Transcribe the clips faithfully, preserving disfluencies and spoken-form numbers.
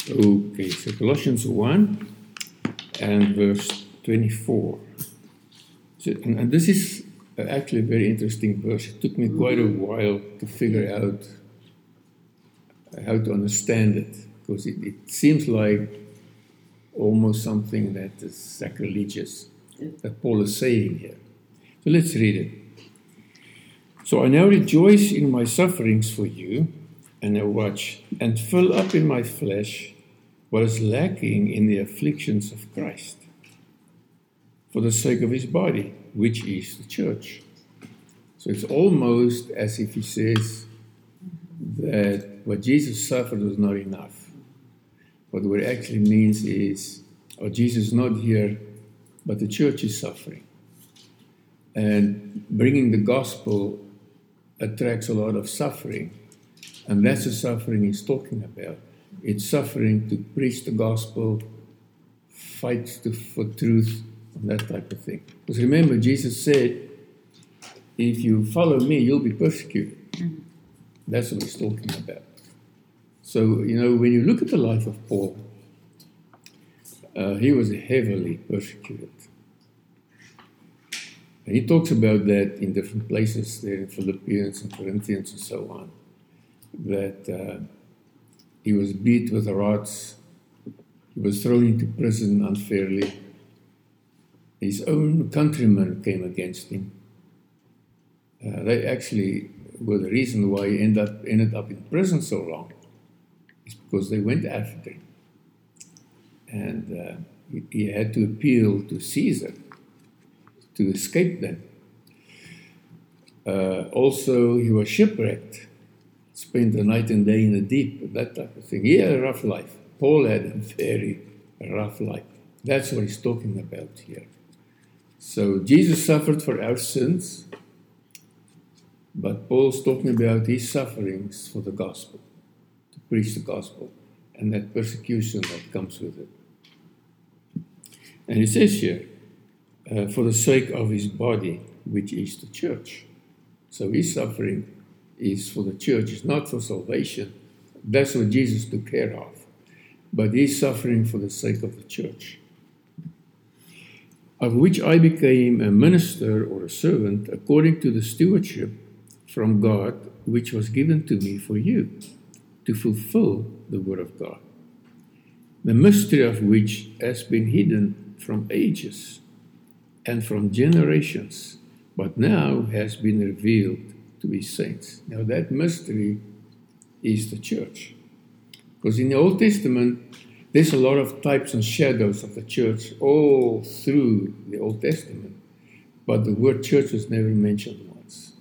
Okay, so Colossians one and verse twenty-four. So, and, and this is actually a very interesting verse. It took me quite a while to figure out how to understand it, because it, it seems like almost something that is sacrilegious that Paul is saying here. So let's read it. So I now rejoice in my sufferings for you, and now watch, and fill up in my flesh what is lacking in the afflictions of Christ, for the sake of his body, which is the church. So it's almost as if he says that what Jesus suffered was not enough. But what it actually means is, oh, Jesus is not here, but the church is suffering. And bringing the gospel attracts a lot of suffering. And that's the suffering he's talking about. It's suffering to preach the gospel, fight to, for truth, and that type of thing. Because remember, Jesus said, if you follow me, you'll be persecuted. Mm-hmm. That's what he's talking about. So, you know, when you look at the life of Paul, uh, he was heavily persecuted. And he talks about that in different places there in Philippians and Corinthians and so on, that uh, he was beat with rods, he was thrown into prison unfairly, his own countrymen came against him. Uh, they actually were the reason why he ended up, ended up in prison so long. It's because they went after him. And uh, he, he had to appeal to Caesar to escape them. Uh, also, he was shipwrecked, spent the night and day in the deep, that type of thing. He had a rough life. Paul had a very rough life. That's what he's talking about here. So Jesus suffered for our sins, but Paul's talking about his sufferings for the gospel, to preach the gospel, and that persecution that comes with it. And he says here, uh, for the sake of his body, which is the church. So his suffering is for the church, it's not for salvation. That's what Jesus took care of. But he's suffering for the sake of the church, of which I became a minister or a servant according to the stewardship from God, which was given to me for you, to fulfill the word of God, the mystery of which has been hidden from ages and from generations, but now has been revealed to his saints. Now that mystery is the church. Because in the Old Testament, there's a lot of types and shadows of the church all through the Old Testament, but the word church was never mentioned once.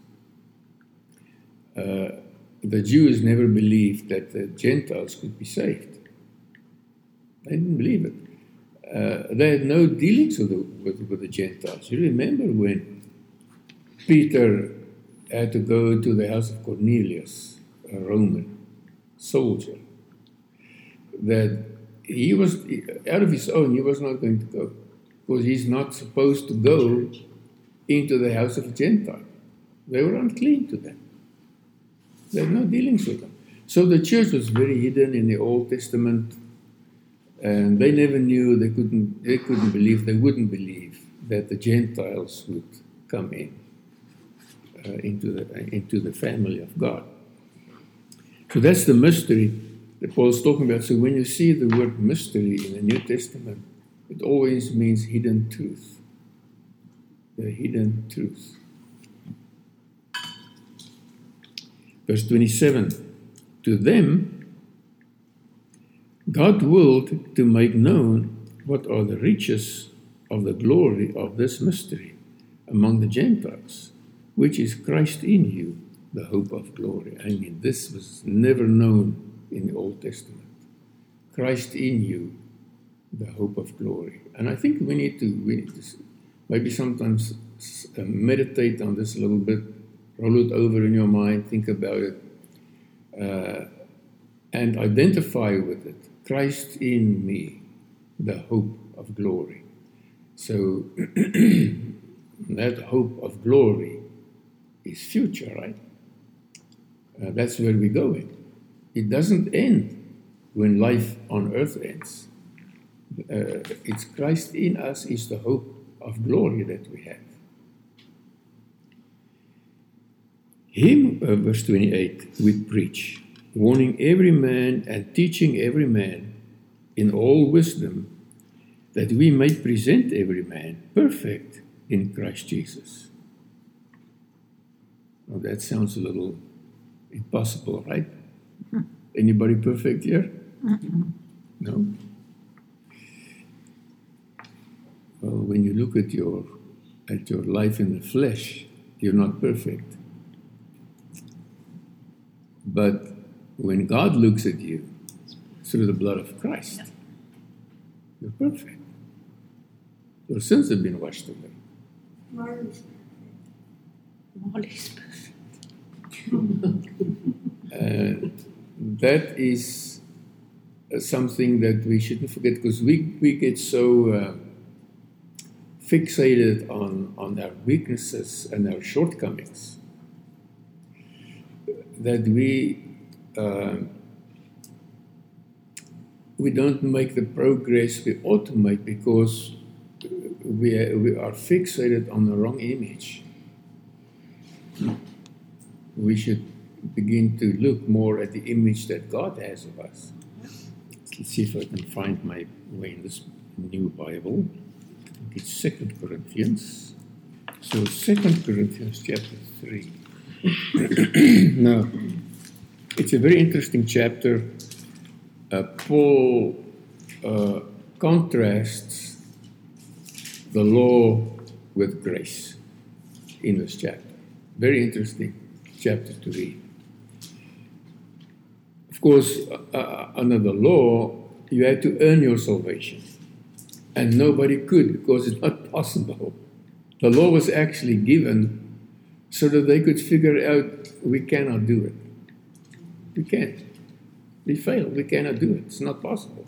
Uh, the Jews never believed that the Gentiles could be saved. They didn't believe it. Uh, they had no dealings with the, with, with the Gentiles. You remember when Peter had to go to the house of Cornelius, a Roman soldier, that he was, out of his own, he was not going to go, because he's not supposed to go into the house of a Gentile. They were unclean to them. They had no dealings with them. So the church was very hidden in the Old Testament, and they never knew, they couldn't, they couldn't believe, they wouldn't believe that the Gentiles would come in, uh, into the, into the family of God. So that's the mystery that Paul's talking about. So when you see the word mystery in the New Testament, it always means hidden truth. The hidden truth. Verse twenty-seven, to them God willed to make known what are the riches of the glory of this mystery among the Gentiles, which is Christ in you, the hope of glory. I mean, this was never known in the Old Testament. Christ in you, the hope of glory. And I think we need to, we need to maybe sometimes uh, meditate on this a little bit, roll it over in your mind, think about it, uh, and identify with it. Christ in me, the hope of glory. So that hope of glory is future, right? Uh, that's where we're going. It doesn't end when life on earth ends. Uh, it's Christ in us is the hope of glory that we have. Him, uh, verse twenty-eight, we preach, warning every man and teaching every man in all wisdom, that we may present every man perfect in Christ Jesus. Well, that sounds a little impossible, right? Anybody perfect here? No? Well, when you look at your at your life in the flesh, you're not perfect. But when God looks at you through the blood of Christ, you're perfect. Your sins have been washed away. Marley's Molly's perfect. Uh, that is uh, something that we shouldn't forget, because we, we get so uh, fixated on, on our weaknesses and our shortcomings that we uh, we don't make the progress we ought to make, because we are, we are fixated on the wrong image. We should begin to look more at the image that God has of us. Let's see if I can find my way in this new Bible. I think it's Second Corinthians. So Second Corinthians chapter three. Now, it's a very interesting chapter. Uh, Paul uh, contrasts the law with grace in this chapter. Very interesting chapter to read. Of course, uh, under the law, you had to earn your salvation. And nobody could, because it's not possible. The law was actually given so that they could figure out, we cannot do it. We can't. We fail. We cannot do it. It's not possible.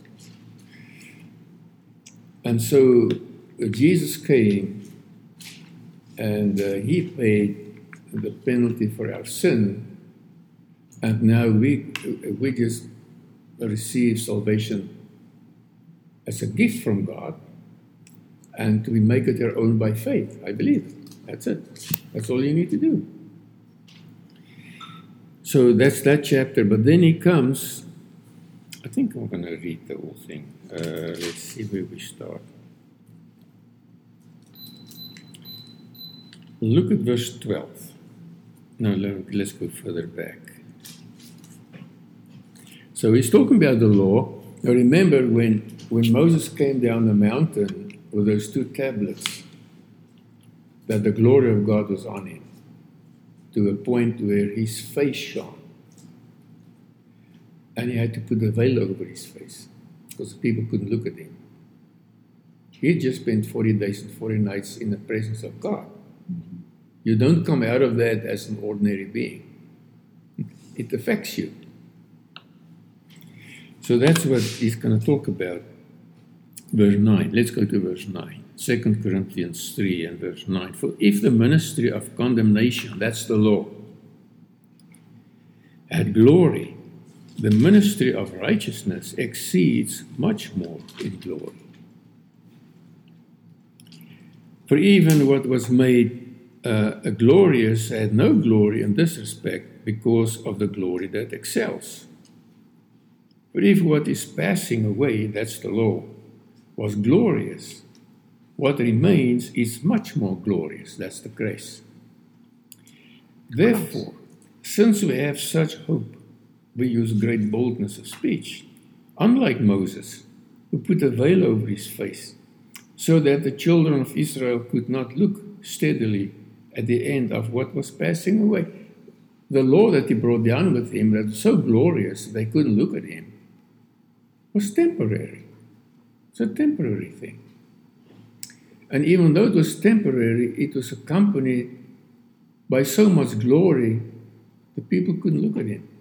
And so uh, Jesus came and uh, he paid the penalty for our sin. And now we, we just receive salvation as a gift from God. And we make it our own by faith, I believe. That's it. That's all you need to do. So that's that chapter. But then he comes, I think I'm going to read the whole thing. Uh, let's see where we start. Look at verse twelve. No, let's go further back. So he's talking about the law. Now remember when, when Moses came down the mountain with those two tablets, that the glory of God was on him to a point where his face shone. And he had to put a veil over his face because people couldn't look at him. He had just spent forty days and forty nights in the presence of God. You don't come out of that as an ordinary being. It affects you. So that's what he's going to talk about. Verse nine. Let's go to verse nine. Second Corinthians three and verse nine. For if the ministry of condemnation, that's the law, had glory, the ministry of righteousness exceeds much more in glory. For even what was made uh, glorious had no glory in this respect because of the glory that excels. But if what is passing away, that's the law, was glorious, what remains is much more glorious, that's the grace. Therefore, since we have such hope, we use great boldness of speech, unlike Moses, who put a veil over his face, so that the children of Israel could not look steadily at the end of what was passing away. The law that he brought down with him, that was so glorious they couldn't look at him, was temporary. It's a temporary thing. And even though it was temporary, it was accompanied by so much glory, the people couldn't look at him.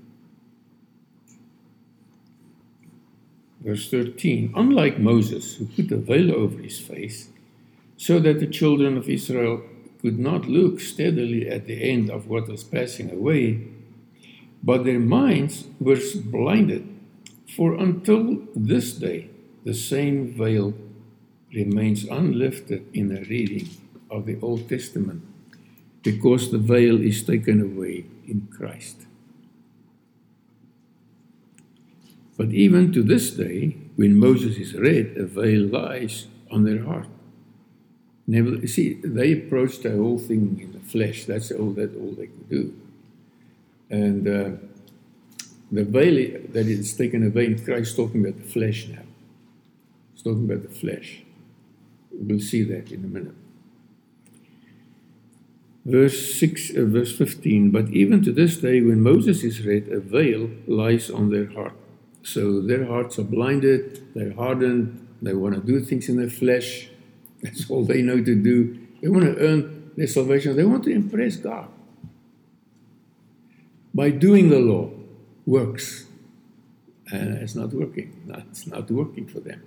Verse thirteen, unlike Moses, who put a veil over his face, so that the children of Israel could not look steadily at the end of what was passing away, but their minds were blinded. For until this day, the same veil remains unlifted in the reading of the Old Testament, because the veil is taken away in Christ. But even to this day, when Moses is read, a veil lies on their heart. Never, see, they approached the whole thing in the flesh. That's all that all they could do. And uh, the veil that is taken away in Christ is talking about the flesh now. It's talking about the flesh. We'll see that in a minute. Verse six, uh, verse fifteen. But even to this day, when Moses is read, a veil lies on their heart. So their hearts are blinded, they're hardened, they want to do things in their flesh. That's all they know to do. They want to earn their salvation. They want to impress God. By doing the law, works. And it's not working. It's not working for them.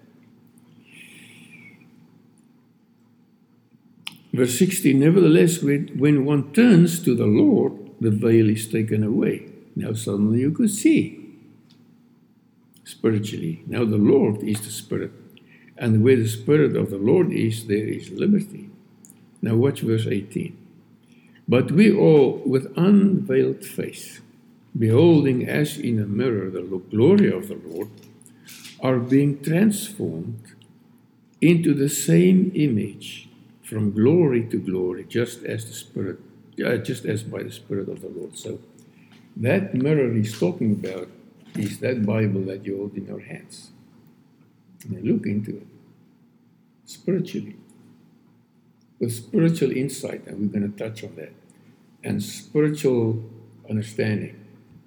Verse sixteen, nevertheless, when one turns to the Lord, the veil is taken away. Now suddenly you could see. Spiritually. Now the Lord is the Spirit. And where the Spirit of the Lord is, there is liberty. Now watch verse eighteen. But we all, with unveiled face, beholding as in a mirror the glory of the Lord, are being transformed into the same image from glory to glory, just as the Spirit, uh, just as by the Spirit of the Lord. So that mirror he's talking about is that Bible that you hold in your hands. And look into it spiritually, with spiritual insight, and we're going to touch on that, and spiritual understanding.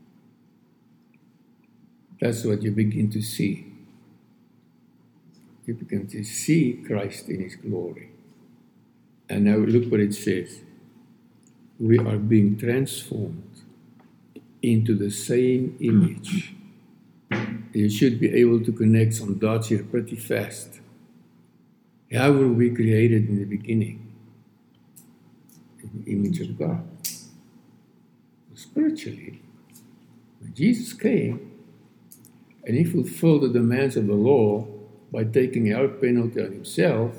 That's what you begin to see. You begin to see Christ in His glory. And now look what it says. We are being transformed into the same image. You should be able to connect some dots here pretty fast. How were we created in the beginning? In the image of God. Spiritually, when Jesus came and He fulfilled the demands of the law by taking our penalty on Himself,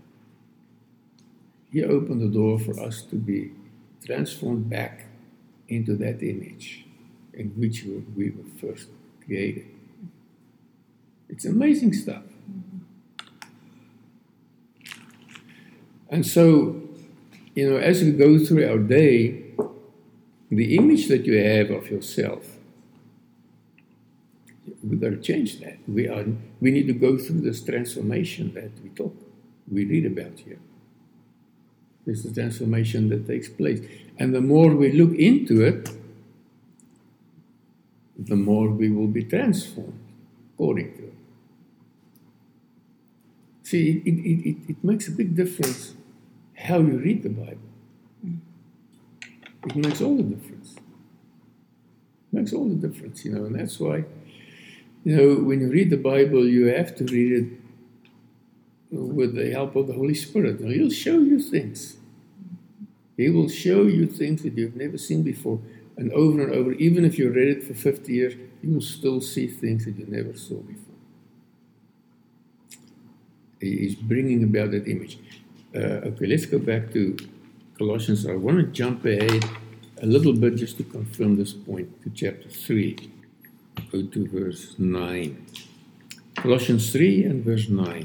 He opened the door for us to be transformed back into that image in which we were first created. It's amazing stuff. And so, you know, as we go through our day, the image that you have of yourself, we've got to change that. We are. We need to go through this transformation that we talk, we read about here. There's a transformation that takes place. And the more we look into it, the more we will be transformed according to it. See, it, it, it, it makes a big difference how you read the Bible. It makes all the difference. It makes all the difference, you know, and that's why, you know, when you read the Bible, you have to read it with the help of the Holy Spirit. Now, He'll show you things. He will show you things that you've never seen before, and over and over. Even if you read it for fifty years, you will still see things that you never saw before. He is bringing about that image. Uh, okay, let's go back to Colossians. I want to jump ahead a little bit just to confirm this point to chapter three. Go to verse nine. Colossians three and verse nine.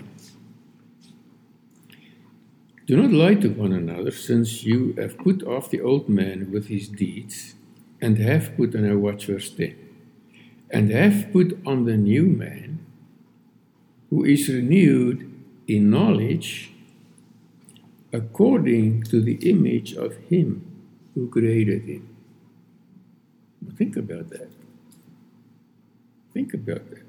Do not lie to one another, since you have put off the old man with his deeds, and have put, and I watch verse ten, and have put on the new man, who is renewed in knowledge, according to the image of Him who created him. Think about that. Think about that.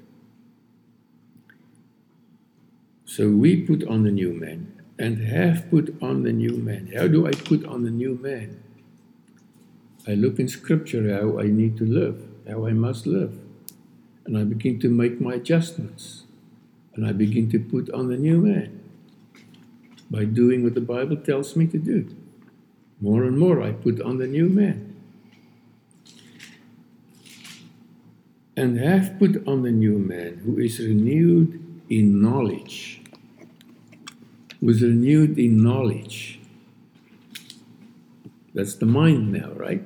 So we put on the new man, and have put on the new man. How do I put on the new man? I look in Scripture how I need to live, how I must live. And I begin to make my adjustments. And I begin to put on the new man by doing what the Bible tells me to do. More and more I put on the new man. and have put on the new man, who is renewed in knowledge. Who is renewed in knowledge. That's the mind now, right?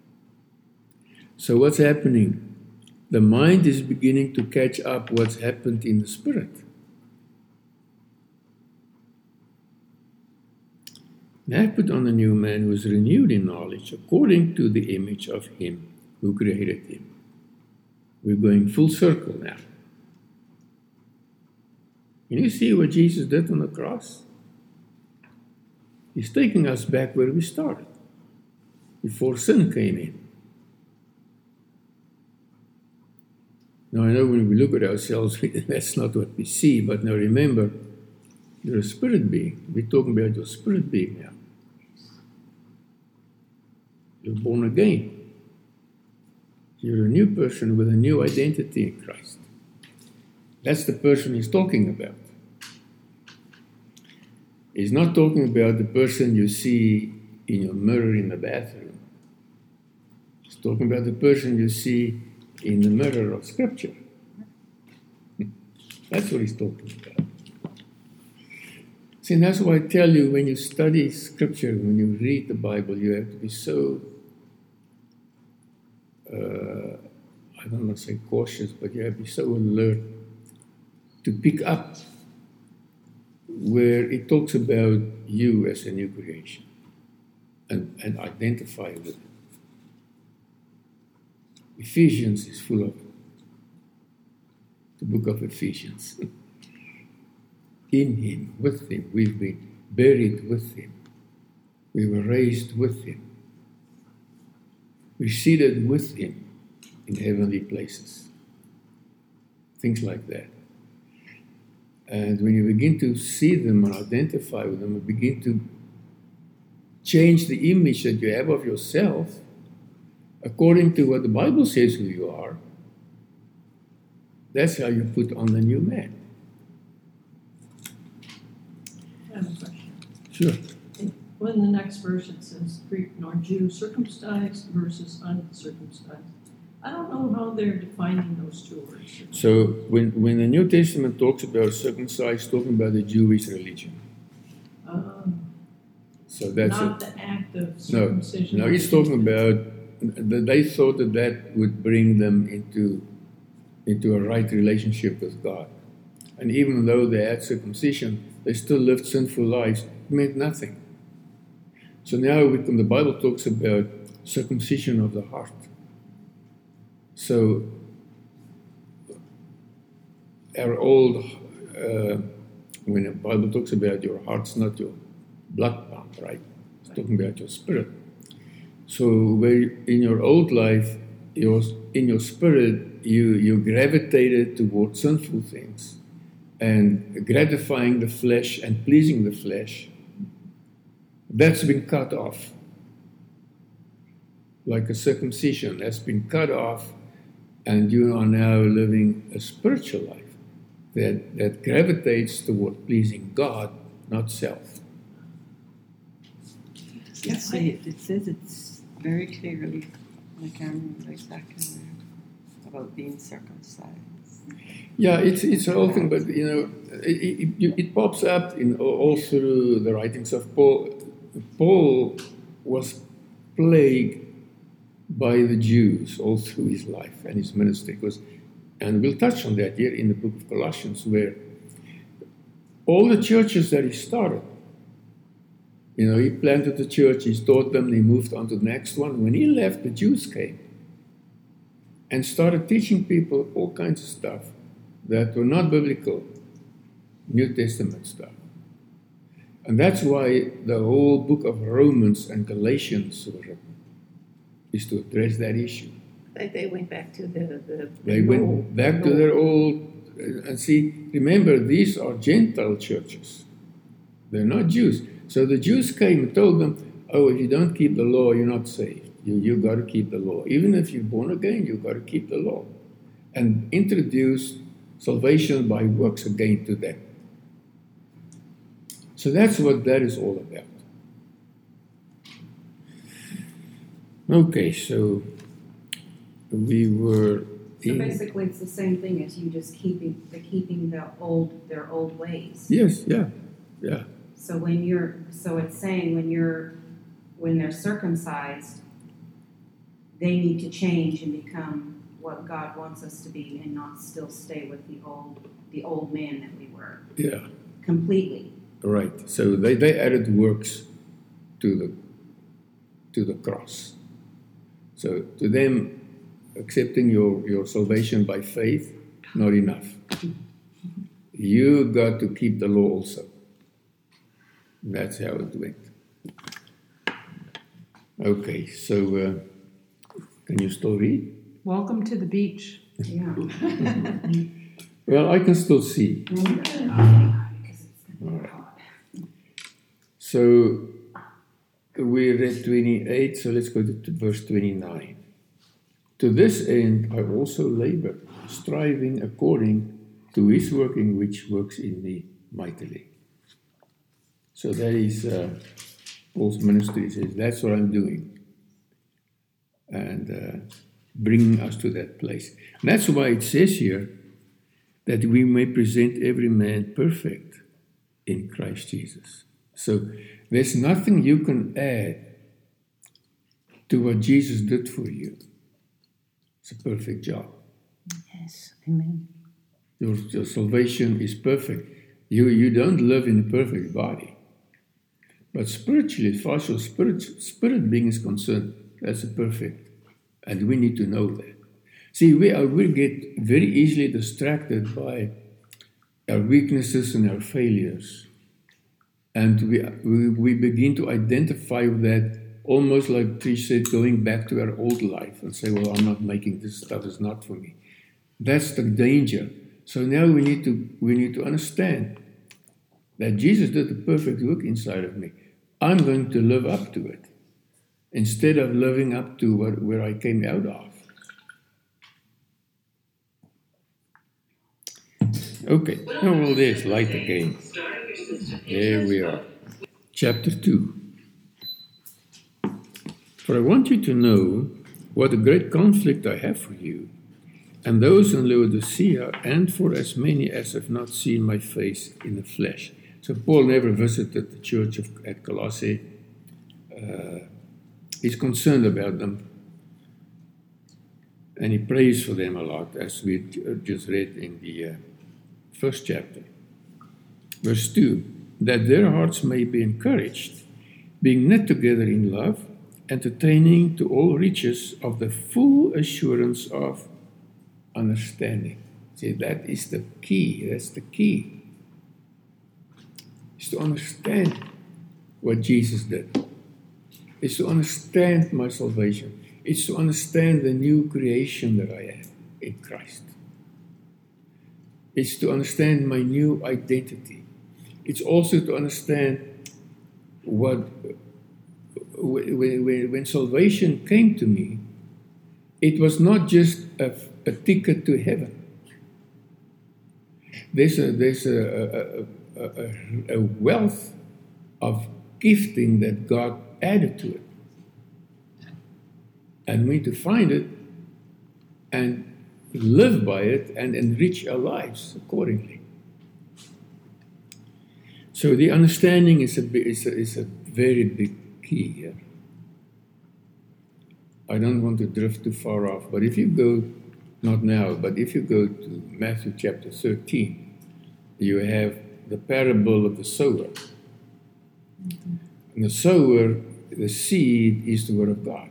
So what's happening? The mind is beginning to catch up what's happened in the spirit. And have put on the new man, who is renewed in knowledge, according to the image of him who created him. We're going full circle now. Can you see what Jesus did on the cross? He's taking us back where we started, before sin came in. Now, I know when we look at ourselves, that's not what we see, but now remember, you're a spirit being. We're talking about your spirit being now. You're born again. You're a new person with a new identity in Christ. That's the person he's talking about. He's not talking about the person you see in your mirror in the bathroom. He's talking about the person you see in the mirror of Scripture. That's what he's talking about. See, and that's why I tell you, when you study Scripture, when you read the Bible, you have to be so, uh, I don't want to say cautious, but you have to be so alert to pick up where it talks about you as a new creation and, and identify with it. Ephesians is full of it. The book of Ephesians. In him, with him, we've been buried with him. We were raised with him. We're seated with him in heavenly places. Things like that. And when you begin to see them and identify with them and begin to change the image that you have of yourself according to what the Bible says who you are, that's how you put on the new man. I have a question. Sure. When the next verse it says Greek nor Jew, circumcised versus uncircumcised, I don't know how they're defining those two words. So when, when the New Testament talks about circumcised, talking about the Jewish religion. Um, So that's not it. the act of No, circumcision. no, he's talking about that they thought that that would bring them into into a right relationship with God. And even though they had circumcision, they still lived sinful lives. It meant nothing. So now when the Bible talks about circumcision of the heart. So our old, uh, when the Bible talks about your heart's not your blood pump, right? It's talking about your spirit. So where in your old life, your, in your spirit, you, you gravitated towards sinful things and gratifying the flesh and pleasing the flesh, that's been cut off. Like a circumcision has been cut off, and you are now living a spiritual life that, that gravitates toward pleasing God, not self. It, say, it says it's very clearly, I can't remember exactly where, about being circumcised. Yeah, it's it's a whole thing, but you know, it, it, it pops up in all through the writings of Paul. Paul was plagued by the Jews all through his life and his ministry. Was, and we'll touch on that here in the book of Colossians, where all the churches that he started, you know, he planted the church, he taught them, he moved on to the next one. When he left, the Jews came and started teaching people all kinds of stuff that were not biblical, New Testament stuff. And that's why the whole book of Romans and Galatians were written, is to address that issue. They, they went back to the... the They the went old, back the to their old- old, and see, remember, these are Gentile churches. They're not Jews. So the Jews came and told them, oh, if you don't keep the law, you're not saved. You you got to keep the law. Even if you're born again, you got to keep the law. And introduce salvation by works again to them. So that's what that is all about. Okay, so we were So in- basically, it's the same thing as you just keeping the keeping the old their old ways. Yes, yeah, yeah. So when you're so it's saying when you're when they're circumcised, they need to change and become what God wants us to be, and not still stay with the old the old man that we were Yeah, completely. right. So they, they added works to the to the cross. So to them, accepting your, your salvation by faith, not enough. You got to keep the law also. That's how it went. Okay, so uh, can you still read? Welcome to the beach. Yeah. Well, I can still see. Because it's gonna be hot. So we read twenty-eight, so let's go to, to verse twenty-nine. To this end I also labor, striving according to his working which works in me mightily. So that is uh, Paul's ministry. He says, that's what I'm doing. And uh, bringing us to that place. And that's why it says here that we may present every man perfect in Christ Jesus. So there's nothing you can add to what Jesus did for you. It's a perfect job. Yes, amen. Your, your salvation is perfect. You, you don't live in a perfect body. But spiritually, as far as your spirit, spirit being is concerned, that's a perfect. And we need to know that. See, we, are, we get very easily distracted by our weaknesses and our failures. And we, we, we begin to identify with that, almost like Trish said, going back to our old life and say, well, I'm not making this stuff, it's not for me. That's the danger. So now we need to we need to understand that Jesus did the perfect work inside of me. I'm going to live up to it instead of living up to what, where I came out of. Okay, oh, well, there's light again. There we are. Chapter two. For I want you to know what a great conflict I have for you, and those in Laodicea, and for as many as have not seen my face in the flesh. So Paul never visited the church of, at Colossae. Uh, he's concerned about them, and he prays for them a lot, as we just read in the uh, first chapter. Verse two, that their hearts may be encouraged, being knit together in love, entertaining to all riches of the full assurance of understanding. See, that is the key. That's the key. Is to understand what Jesus did. It's to understand my salvation. It's to understand the new creation that I am in Christ. It's to understand my new identity. It's also to understand what when, when, when salvation came to me, it was not just a, a ticket to heaven. There's a, there's a, a, a, a wealth of gifting that God added to it. And we need to find it and live by it and enrich our lives accordingly. So the understanding is a, is a, is a very big key here. I don't want to drift too far off, but if you go, not now, but if you go to Matthew chapter thirteen, you have the parable of the sower. Mm-hmm. And the sower, the seed, is the word of God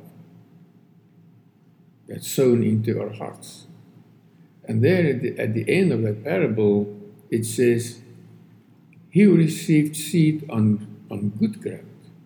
that's sown into our hearts. And there at the, at the end of that parable, it says, he who received seed on, on good ground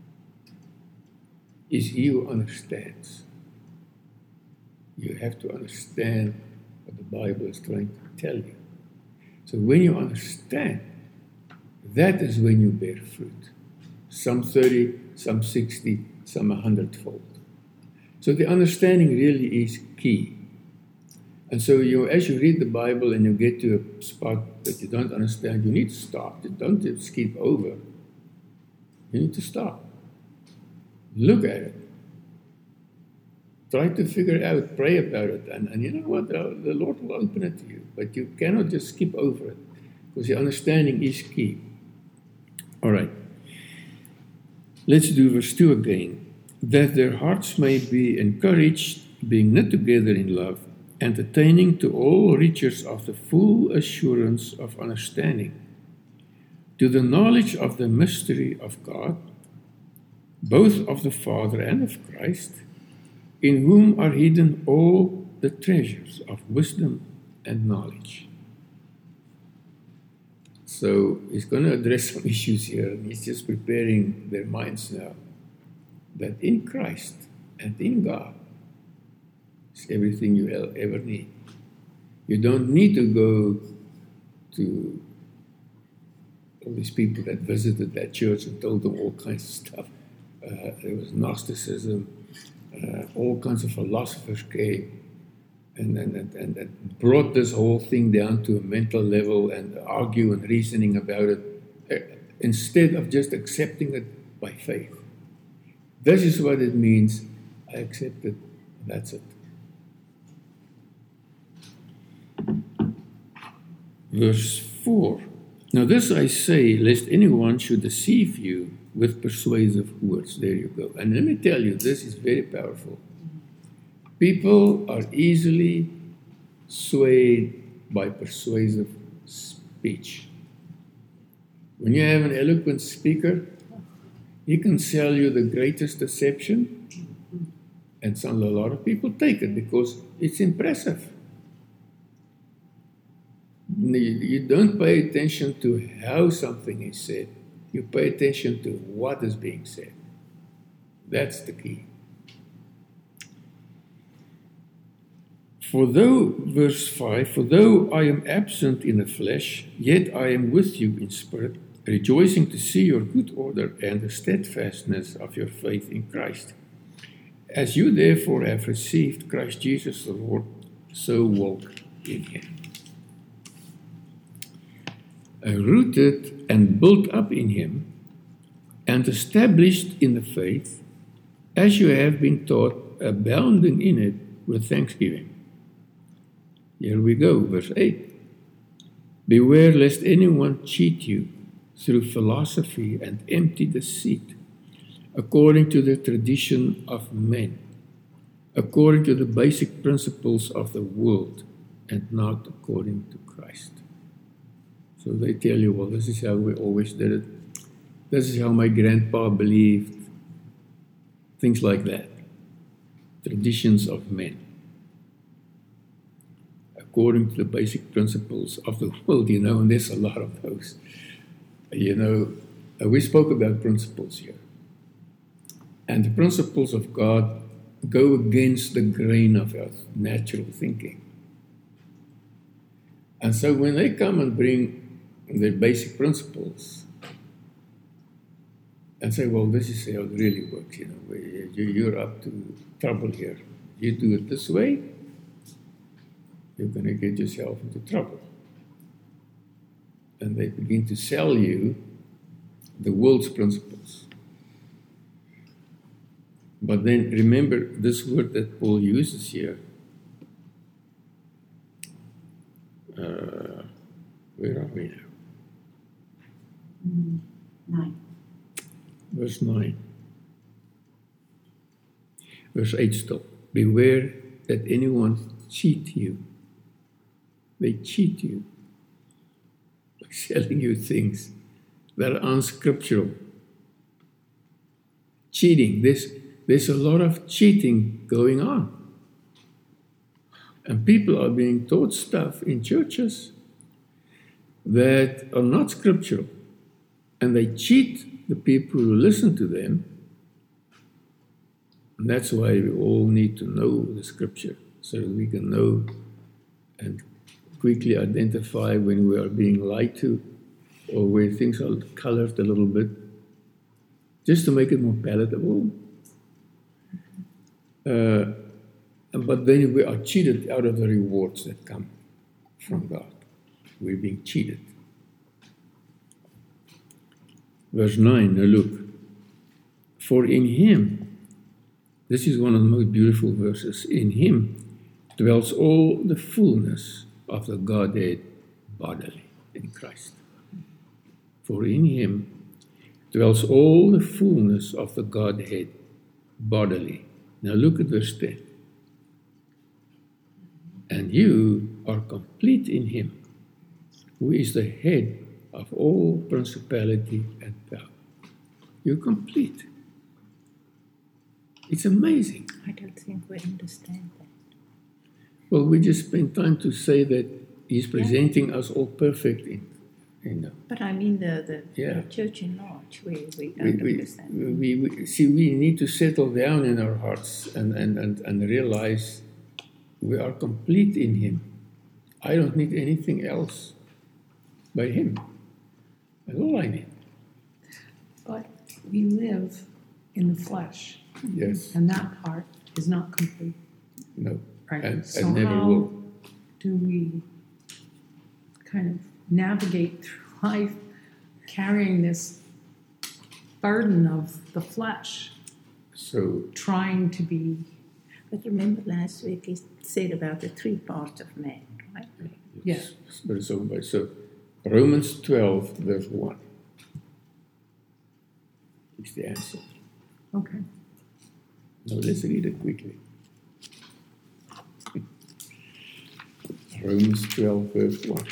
is he who understands. You have to understand what the Bible is trying to tell you. So when you understand, that is when you bear fruit. Some thirty, some sixty, some a hundredfold. So the understanding really is key. And so you, as you read the Bible and you get to a spot that you don't understand, you need to stop. You don't just skip over. You need to stop. Look at it. Try to figure out, pray about it, and, and you know what? The, the Lord will open it to you. But you cannot just skip over it, because the understanding is key. All right. Let's do verse two again. That their hearts may be encouraged, being knit together in love, and attaining to all riches of the full assurance of understanding, to the knowledge of the mystery of God, both of the Father and of Christ, in whom are hidden all the treasures of wisdom and knowledge. So he's going to address some issues here, and he's just preparing their minds now that in Christ and in God is everything you ever need. You don't need to go to all these people that visited that church and told them all kinds of stuff. Uh, there was Gnosticism, uh, all kinds of philosophers came and, and, and, and brought this whole thing down to a mental level and argue and reasoning about it, uh, instead of just accepting it by faith. This is what it means. I accept it. That's it. Verse four. Now this I say, lest anyone should deceive you with persuasive words. There you go. And let me tell you, this is very powerful. People are easily swayed by persuasive speech. When you have an eloquent speaker, he can sell you the greatest deception, and some, a lot of people take it because it's impressive. You don't pay attention to how something is said. You pay attention to what is being said. That's the key. For though, verse five, for though I am absent in the flesh, yet I am with you in spirit, rejoicing to see your good order and the steadfastness of your faith in Christ. As you therefore have received Christ Jesus the Lord, so walk in him. Rooted and built up in him, and established in the faith, as you have been taught, abounding in it with thanksgiving. Here we go, verse eight. Beware lest anyone cheat you through philosophy and empty deceit, according to the tradition of men, according to the basic principles of the world, and not according to Christ. So they tell you, well, this is how we always did it. This is how my grandpa believed. Things like that. Traditions of men. According to the basic principles of the world, you know, and there's a lot of those. You know, we spoke about principles here. And the principles of God go against the grain of our natural thinking. And so when they come and bring their basic principles and say, well, this is how it really works, you know, you're up to trouble here. You do it this way, you're going to get yourself into trouble. And they begin to sell you the world's principles. But then remember this word that Paul uses here. Uh, where are we now? Mm, nine. Verse nine. Verse eight still. Beware that anyone cheat you. They cheat you by selling you things that are unscriptural. Cheating. There's, there's a lot of cheating going on. And people are being taught stuff in churches that are not scriptural. And they cheat the people who listen to them. And that's why we all need to know the scripture, so that we can know and quickly identify when we are being lied to or where things are colored a little bit, just to make it more palatable. Uh, but then we are cheated out of the rewards that come from God. We're being cheated. Verse nine, now look. For in him This is one of the most beautiful verses. In him dwells all the fullness of the Godhead bodily, in Christ. For in him dwells all the fullness of the Godhead bodily. Now look at verse ten. And you are complete in him, who is the head of all principality and power. You're complete. It's amazing. I don't think we understand that. Well, we just spent time to say that he's presenting us all perfect in, in uh, But I mean the, the, Yeah. the church in large, we, we we, don't we, understand. we, we, see, we need to settle down in our hearts and, and, and, and realize we are complete in him. I don't need anything else but him. That's all I need. But we live in the flesh, Yes. and that part is not complete, No. right? And, So and never how will. do we kind of navigate through life carrying this burden of the flesh, So, trying to be, But remember last week he said about the three parts of man, right? Yes. but it's over by. So, Romans twelve, verse one is the answer. okay, Now, let's read it quickly. Romans twelve, verse one.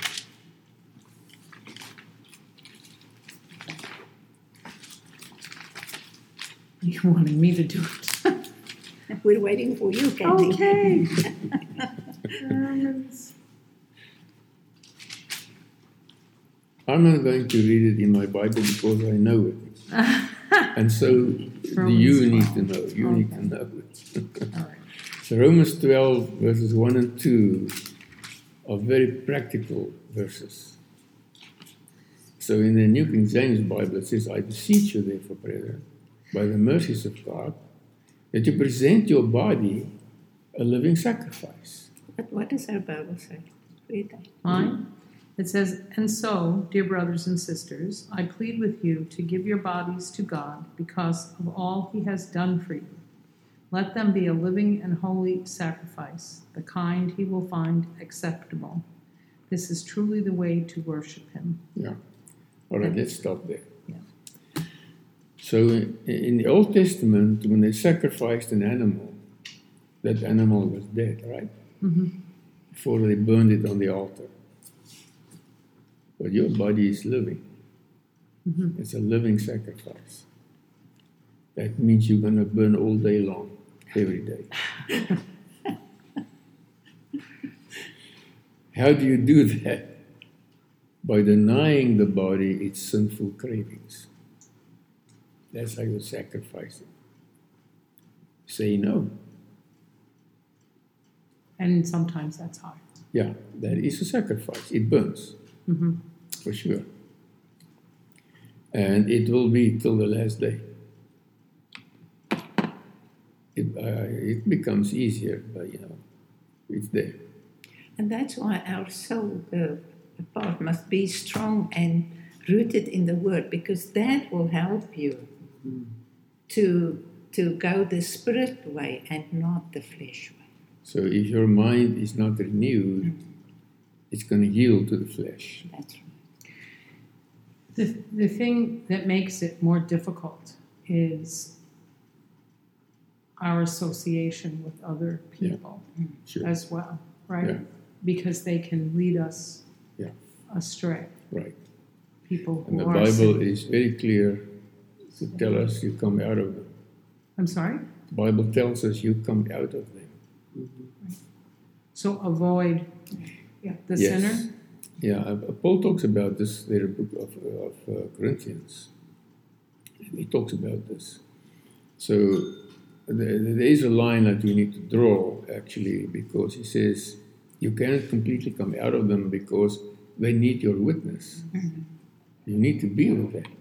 you wanted me to do it. We're waiting for you, Kathy. Okay. Romans. I'm not going to read it in my Bible because I know it. And so do you Romans need to twelve. know. You need to Okay. know it. All right. So Romans twelve, verses one and two are very practical verses. So in the New King James Bible, it says, I beseech you, therefore, brethren, by the mercies of God, that you present your body a living sacrifice. But what does our Bible say? Read that. Mine? It says, and so, dear brothers and sisters, I plead with you to give your bodies to God because of all he has done for you. Let them be a living and holy sacrifice, the kind he will find acceptable. This is truly the way to worship him. Yeah. All right, let's stop there. Yeah. So in, in the Old Testament, when they sacrificed an animal, that animal was dead, right? Mm-hmm. Before they burned it on the altar. But your body is living. Mm-hmm. It's a living sacrifice. That means you're going to burn all day long, every day. How do you do that? By denying the body its sinful cravings. That's how you sacrifice it. Say no. And sometimes that's hard. Yeah, that is a sacrifice. It burns, Mm-hmm. for sure. And it will be till the last day. It, uh, it becomes easier, but you know, it's there. And that's why our soul, the, the part, must be strong and rooted in the Word, because that will help you to to go the spirit way and not the flesh way. So if your mind is not renewed, Mm. it's going to yield to the flesh. That's right. The, the thing that makes it more difficult is our association with other people Sure. as well, right? Yeah. Because they can lead us Yeah. astray. Right. People And who the are Bible sin- is very clear to tell us you come out of them. I'm sorry? The Bible tells us you come out of them. So avoid the Yes. sinner. Yeah, uh, Paul talks about this there in the book of, of uh, Corinthians. He talks about this. So there, there is a line that we need to draw, actually, because he says you cannot completely come out of them because they need your witness. You need to be with them.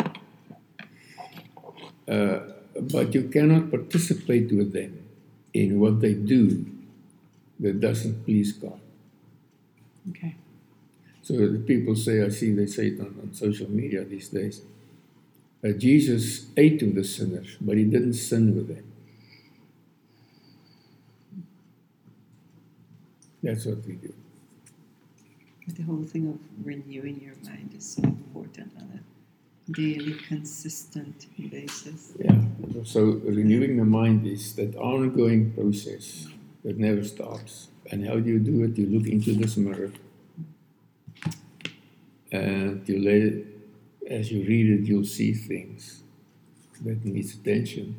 Uh, but you cannot participate with them in what they do that doesn't please God. Okay. So the people say, I see they say it on, on social media these days, that Jesus ate with the sinners, but he didn't sin with them. That's what we do. But the whole thing of renewing your mind is so important on a daily, consistent basis. Yeah. So renewing the mind is that ongoing process that never stops. And how do you do it? You look into this mirror, and you let it, as you read it, you'll see things that needs attention.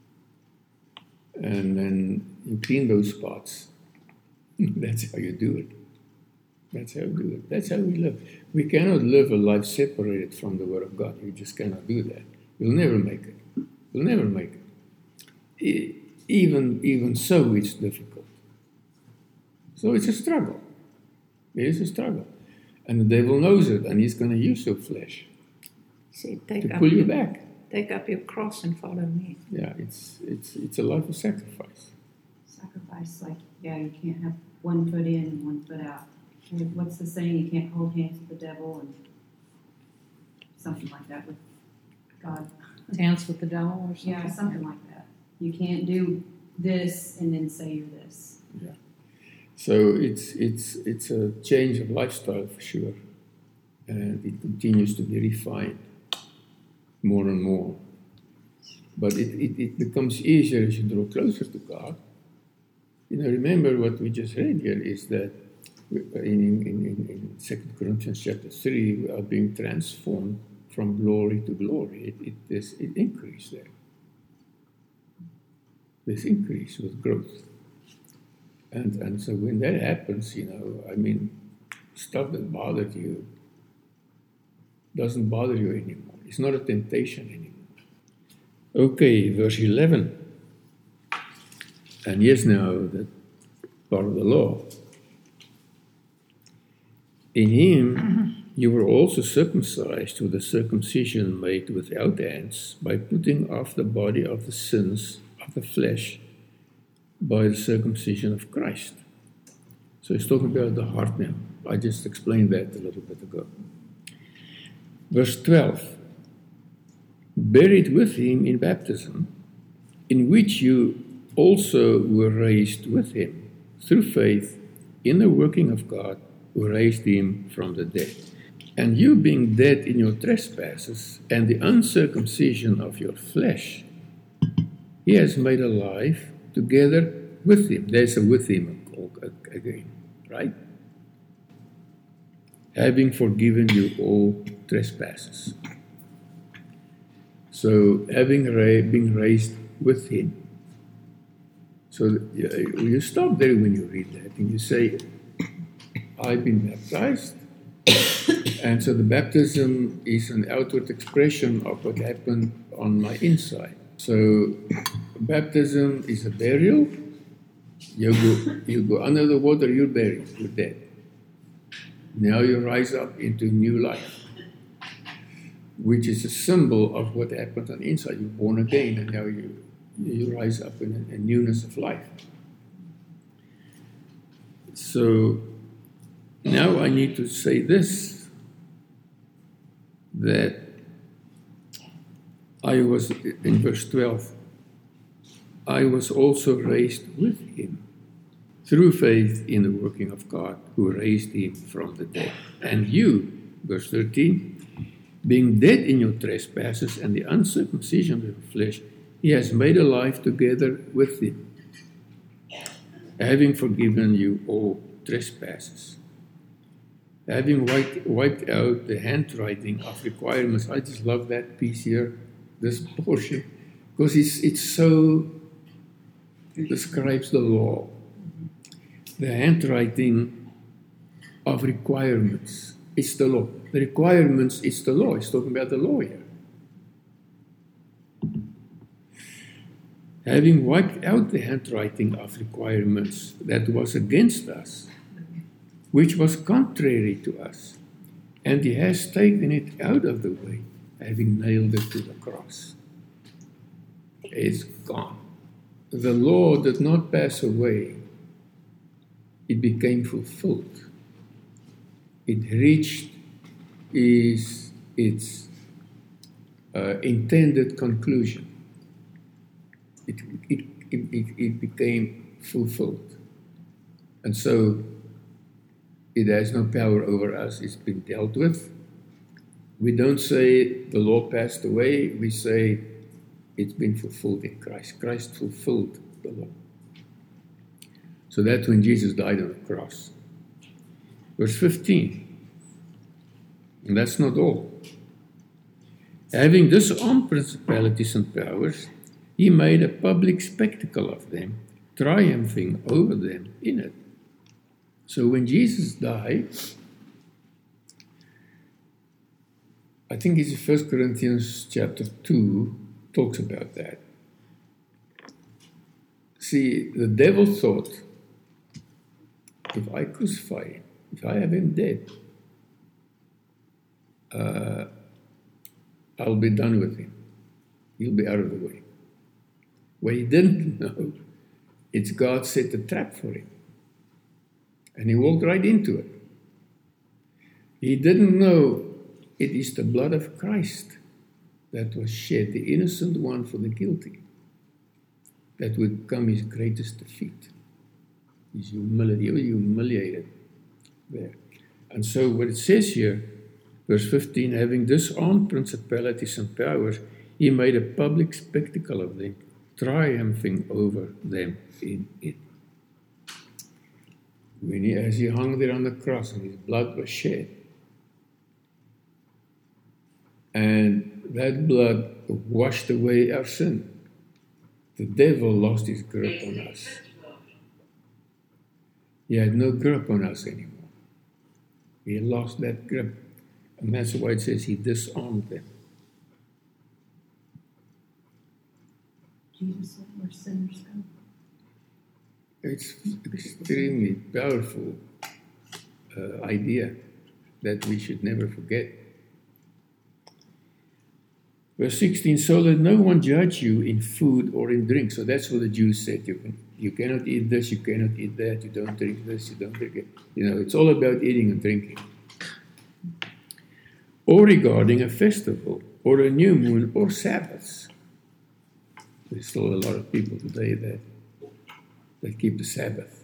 And then you clean those spots. That's how you do it. That's how we do it. That's how we live. We cannot live a life separated from the Word of God. We just cannot do that. We'll never make it. We'll never make it. E- even, even so, it's difficult. So it's a struggle. It is a struggle. And the devil knows it, and he's going to use your flesh See, take to up pull you your, back. Take up your cross and follow me. Yeah, it's it's it's a life of sacrifice. Sacrifice, like, yeah, you can't have one foot in and one foot out. What's the saying? You can't hold hands with the devil and something like that with God. Dance with the devil or something. Yeah, something like that. You can't do this and then say you're this. Yeah. So it's it's it's a change of lifestyle for sure, and it continues to be refined more and more. But it, it, it becomes easier as you draw closer to God. You know, remember what we just read here is that in, in, in, in Second Corinthians chapter three, we are being transformed from glory to glory. It, it, there's it increase there. There's increase with growth. And, and so when that happens, you know, I mean, stuff that bothered you doesn't bother you anymore. It's not a temptation anymore. Okay, verse eleven. And here's now the part of the law. In him you were also circumcised with a circumcision made without hands, by putting off the body of the sins of the flesh by the circumcision of Christ. So he's talking about the heart now. I just explained that a little bit ago. Verse twelve. Buried with him in baptism, in which you also were raised with him, through faith in the working of God, who raised him from the dead. And you being dead in your trespasses and the uncircumcision of your flesh, he has made alive together with him. There's a with him again, right? Having forgiven you all trespasses. So, having ra- been raised with him. So, you stop there when you read that and you say, I've been baptized. And so the baptism is an outward expression of what happened on my inside. So, baptism is a burial. You go, you go under the water, you're buried, you're dead. Now you rise up into new life, which is a symbol of what happened on the inside. You're born again, and now you, you rise up in a, a newness of life. So now I need to say this, that I was, in verse twelve, I was also raised with him through faith in the working of God, who raised him from the dead. And you, verse thirteen, being dead in your trespasses and the uncircumcision of your flesh, he has made alive together with him, having forgiven you all trespasses. Having wiped, wiped out the handwriting of requirements. I just love that piece here, this portion, because it's, it's so describes the law. The handwriting of requirements. It's the law. The requirements is the law. He's talking about the law here. Having wiped out the handwriting of requirements that was against us, which was contrary to us, and he has taken it out of the way, having nailed it to the cross. It's gone. The law did not pass away. It became fulfilled. It reached is its uh, intended conclusion. It, it, it, it became fulfilled. And so it has no power over us. It's been dealt with. We don't say the law passed away. We say it's been fulfilled in Christ. Christ fulfilled the law. So that's when Jesus died on the cross. Verse fifteen. And that's not all. Having disarmed principalities and powers, he made a public spectacle of them, triumphing over them in it. So when Jesus died, I think it's First Corinthians chapter two talks about that. See, the devil thought, if I crucify him, if I have him dead, uh, I'll be done with him. He'll be out of the way. What he didn't know, it's God set a trap for him. And he walked right into it. He didn't know it is the blood of Christ that was shed, the innocent one for the guilty, that would become his greatest defeat. His humility, he was humiliated there. And so what it says here, verse fifteen, having disarmed principalities and powers, he made a public spectacle of them, triumphing over them in it. When he, as he hung there on the cross and his blood was shed, and that blood washed away our sin, the devil lost his grip on us. He had no grip on us anymore. He lost that grip. And that's why it says he disarmed them. Jesus said we're sinners now. It's extremely powerful uh, idea that we should never forget. Verse sixteen, so let no one judge you in food or in drink. So that's what the Jews said. You can, you cannot eat this, you cannot eat that, you don't drink this, you don't drink it. You know, it's all about eating and drinking. Or regarding a festival, or a new moon, or Sabbaths. There's still a lot of people today that, that keep the Sabbath.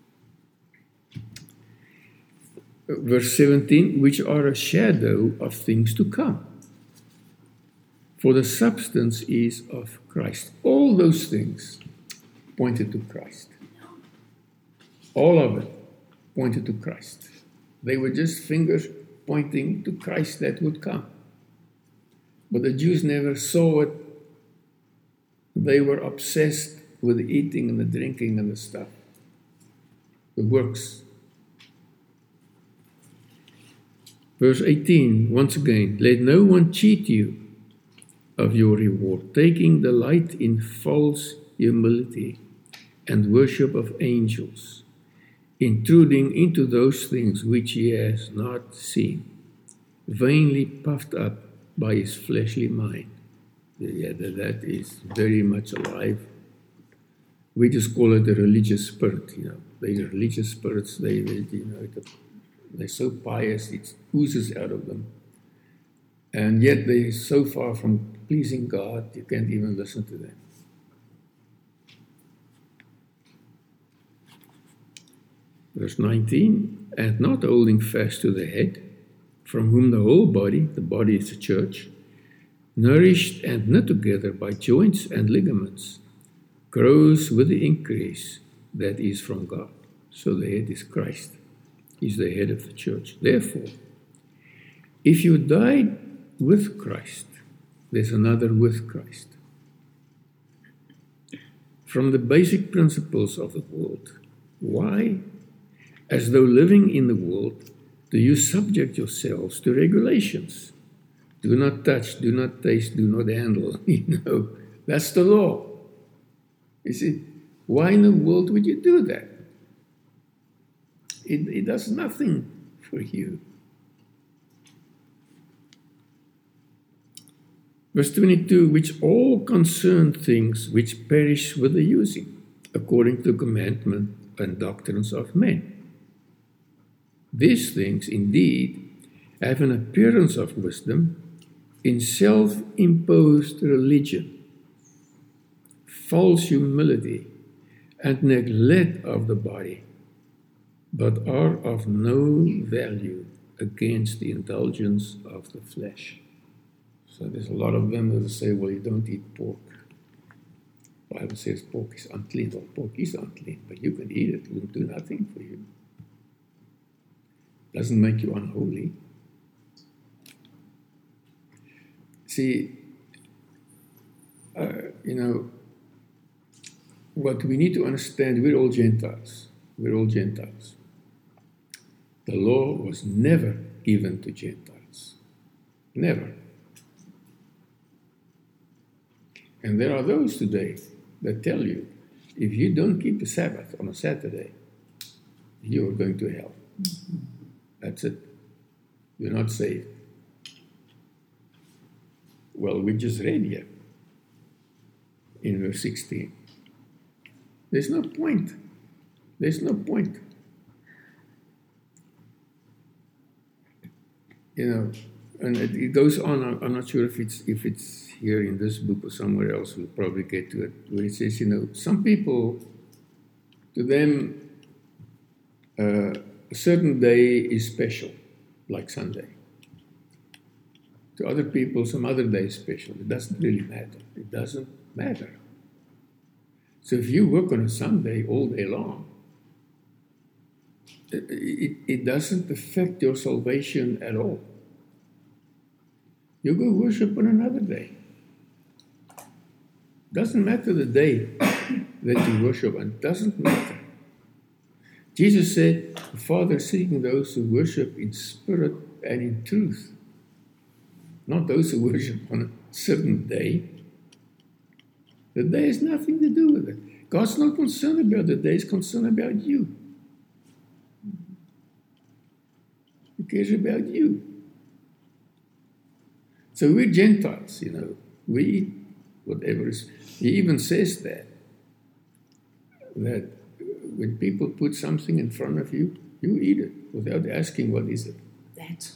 Verse seventeen, which are a shadow of things to come. For the substance is of Christ. All those things pointed to Christ. All of it pointed to Christ. They were just fingers pointing to Christ that would come. But the Jews never saw it. They were obsessed with the eating and the drinking and the stuff, the works. Verse eighteen, once again, let no one cheat you of your reward, taking delight in false humility and worship of angels, intruding into those things which he has not seen, vainly puffed up by his fleshly mind. Yeah, that is very much alive. We just call it a religious spirit, you know. They're religious spirits, they, they you know, they're so pious, it oozes out of them. And yet they're so far from pleasing God, you can't even listen to them. Verse nineteen, and not holding fast to the head, from whom the whole body, the body is the church, nourished and knit together by joints and ligaments, grows with the increase that is from God. So the head is Christ. He's the head of the church. Therefore, if you died with Christ, there's another with Christ. From the basic principles of the world. Why? As though living in the world, do you subject yourselves to regulations? Do not touch, do not taste, do not handle. You know, that's the law. You see, why in the world would you do that? It, it does nothing for you. Verse twenty-two, which all concern things which perish with the using, according to commandment and doctrines of men. These things, indeed, have an appearance of wisdom in self-imposed religion, false humility, and neglect of the body, but are of no value against the indulgence of the flesh. So there's a lot of them that say, well, you don't eat pork. The Bible says pork is unclean. Well, pork is unclean, but you can eat it. It will do nothing for you. It doesn't make you unholy. See, uh, you know, what we need to understand, we're all Gentiles. We're all Gentiles. The law was never given to Gentiles. Never. And there are those today that tell you, if you don't keep the Sabbath on a Saturday, you're going to hell. Mm-hmm. That's it. You're not saved. Well, we just read here in verse sixteen. There's no point. There's no point. You know, and it, it goes on. I'm not sure if it's if it's here in this book or somewhere else. We'll probably get to it, where it says, you know, some people, to them, uh, a certain day is special, like Sunday. To other people, some other day is special. It doesn't really matter. It doesn't matter. So if you work on a Sunday all day long, it, it, it doesn't affect your salvation at all. You go worship on another day. Doesn't matter the day that you worship on. It doesn't matter. Jesus said, the Father is seeking those who worship in spirit and in truth. Not those who worship on a certain day. The day has nothing to do with it. God's not concerned about the day, He's concerned about you. He cares about you. So we're Gentiles, you know. We eat whatever is. He even says that. That when people put something in front of you, you eat it without asking what is it. That's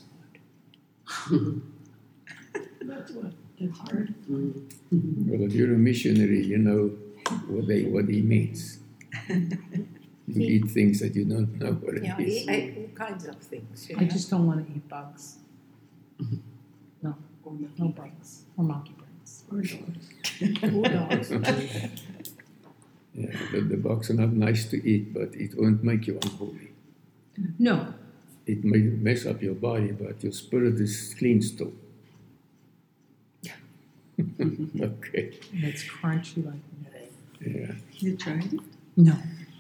That's what, it's hard. Well, if you're a missionary, you know what they what he means. You eat things that you don't know what it yeah, is. he ate all kinds of things. You know? I just don't want to eat bugs. No, no bugs or monkey brains. Or dogs. Or dogs. Yeah, the, the bugs are not nice to eat, but it won't make you unholy. No, It may mess up your body, but your spirit is clean still. Okay. and it's crunchy like that. Yeah. You tried it? No.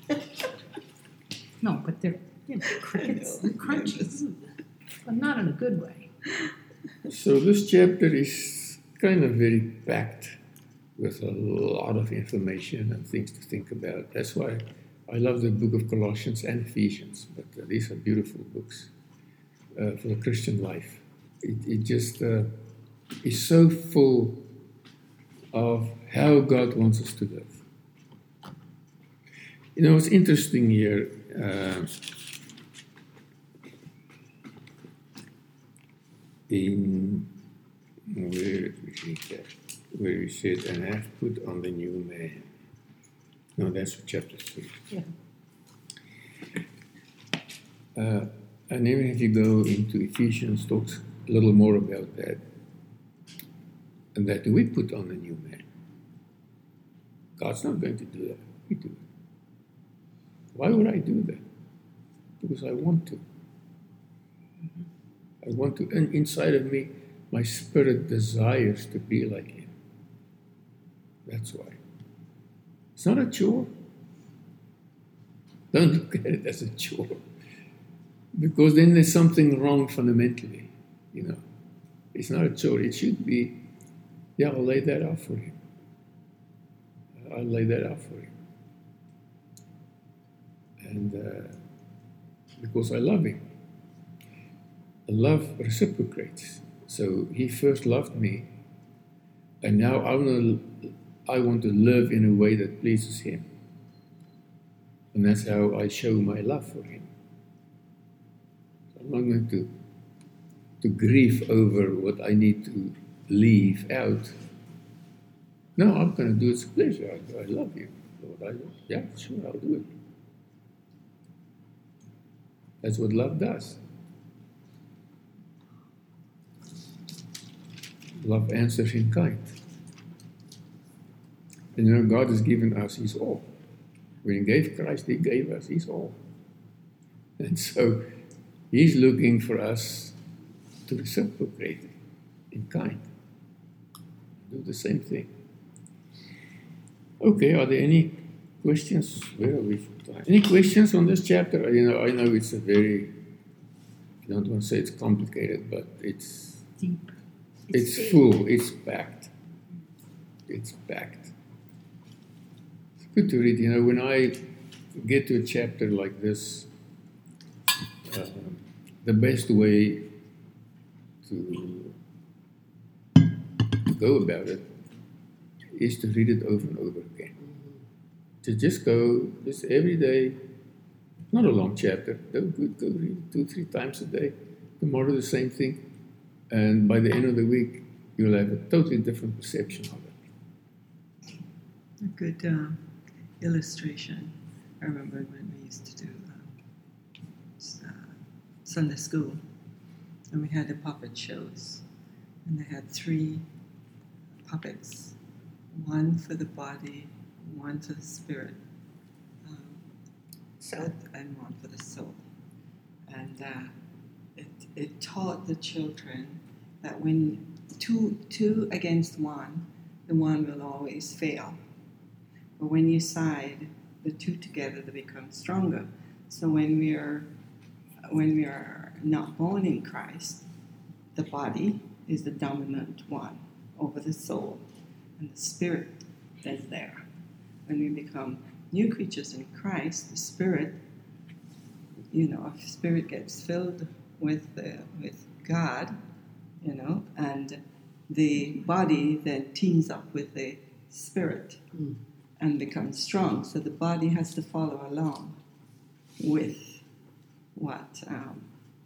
No, but they're, you know, crickets, they're crunchy, but not in a good way. So this chapter is kind of very packed with a lot of information and things to think about. That's why I love the book of Colossians and Ephesians, but uh, these are beautiful books uh, for the Christian life. It, it just uh, is so full of how God wants us to live. You know, it's interesting here. Uh, in where did we see that? Where he said, and have put on the new man. No, that's chapter three. Yeah. Uh, and even if you go into Ephesians, talks a little more about that. And that we put on the new man. God's not going to do that. We do it. Why would I do that? Because I want to. I want to, and inside of me, my spirit desires to be like Him. That's why. It's not a chore. Don't look at it as a chore. Because then there's something wrong fundamentally, you know. It's not a chore. It should be, yeah, I'll lay that out for Him. I'll lay that out for Him. And uh, because I love Him. Love reciprocates. So He first loved me, and now I want to, I want to live in a way that pleases Him. And that's how I show my love for Him. So I'm not going to, to grieve over what I need to leave out. No, I'm going to do it with pleasure. I, I love You, Lord. I, yeah, sure, I'll do it. That's what love does. Love answers in kind. And you know, God has given us His all. When He gave Christ, He gave us His all. And so He's looking for us to reciprocate in kind. Do the same thing. Okay, are there any questions? Where are we for time? Any questions on this chapter? You know, I know it's a very, I don't want to say it's complicated, but it's Deep. it's, deep. full, it's packed. It's packed. It's good to read. You know, when I get to a chapter like this, uh, the best way to, to go about it is to read it over and over again. To just go, just every day, not a long chapter, go, go, go read it two, three times a day. Tomorrow the same thing. And by the end of the week, you'll have a totally different perception of it. A good uh, illustration. I remember when we used to do uh, uh, Sunday school, and we had the puppet shows, and they had three puppets, one for the body, one for the spirit, um, So and one for the soul. And uh, it, it taught the children that when two, two against one, the one will always fail. But when you side the two together, they become stronger. So when we are when we are not born in Christ, the body is the dominant one over the soul, and the spirit is there. When we become new creatures in Christ, the spirit, you know, if spirit gets filled with the, with God, you know, and the body then teams up with the spirit Mm. and becomes strong. So the body has to follow along with what um,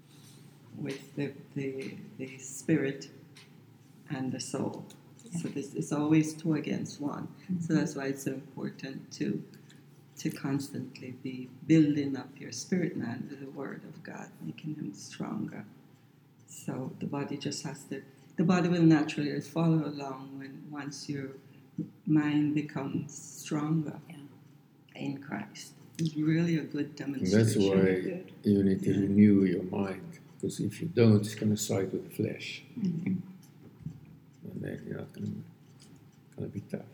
with the, the the spirit and the soul. So this is always two against one. So that's why it's so important to to constantly be building up your spirit man with the word of God, making him stronger. So the body just has to, the body will naturally follow along when once your mind becomes stronger Yeah. in Christ. It's really a good And demonstration. that's why you need to Yeah. renew your mind, because if you don't, it's going to side with the flesh. Mm-hmm. And then you're not going to be tough.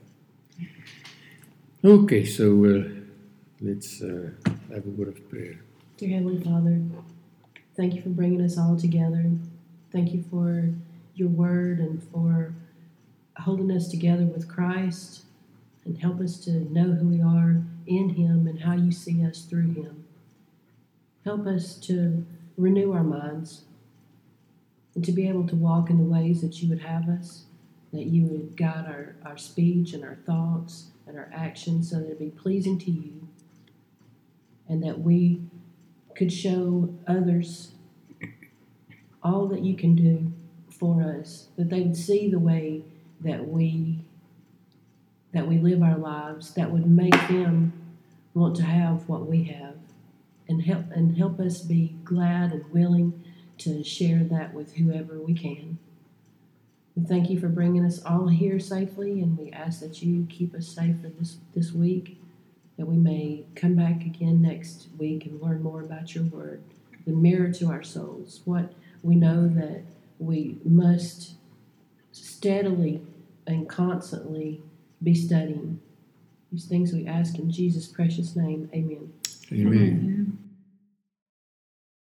Okay, so uh, let's uh, have a word of prayer. Dear Heavenly Father, thank you for bringing us all together. Thank you for your word and for holding us together with Christ, and help us to know who we are in Him and how you see us through Him. Help us to renew our minds and to be able to walk in the ways that you would have us, that you would guide our, our speech and our thoughts and our actions so that it be pleasing to you, and that we could show others all that you can do for us, that they would see the way that we that we live our lives, that would make them want to have what we have, and help and help us be glad and willing to share that with whoever we can. We thank you for bringing us all here safely, and we ask that you keep us safe for this, this week, that we may come back again next week and learn more about your word, the mirror to our souls, what we know that we must steadily and constantly be studying. These things we ask in Jesus' precious name. Amen. Amen.